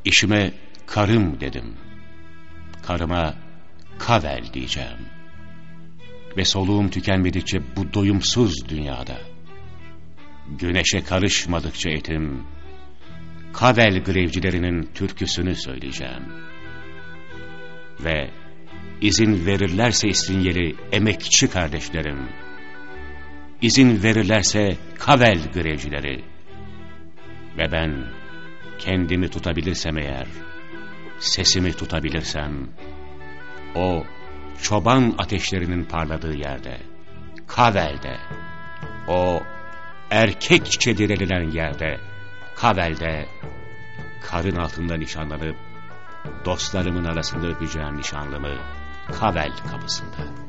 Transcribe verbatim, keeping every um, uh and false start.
İşime karım dedim. Karıma Kavel diyeceğim. Ve soluğum tükenmedikçe bu doyumsuz dünyada, güneşe karışmadıkça etim, Kavel grevcilerinin türküsünü söyleyeceğim. Ve izin verirlerse İstinyeli emekçi kardeşlerim, izin verirlerse Kavel grevcileri ve ben kendimi tutabilirsem eğer, sesimi tutabilirsem, o çoban ateşlerinin parladığı yerde, Kavel'de, o erkek çiçeği denilen yerde, Kavel'de, karın altında nişanlanıp dostlarımın arasında öpeceğim nişanlımı Kavel kapısında.